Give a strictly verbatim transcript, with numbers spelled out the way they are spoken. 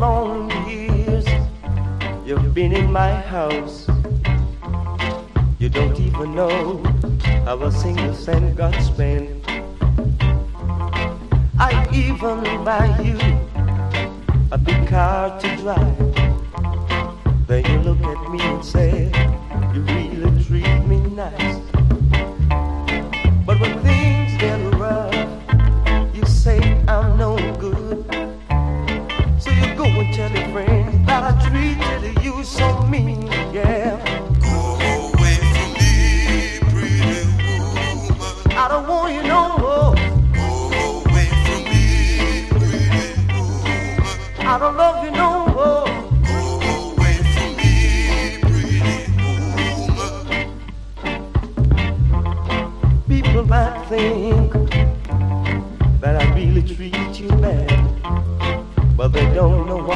long years you've been in my house. You don't even know how a single cent got spent. I even buy you a big car to drive. Then you look at me and say, you really treat me nice. But when things get rough, you say I'm no good. So you go and tell your friends that I treated you so mean, yeah. Go away from me, pretty woman. I don't want you no more. Go away from me, pretty woman. I don't love you no more. Go away from me, pretty woman. People might think that I really treat you bad, but they don't know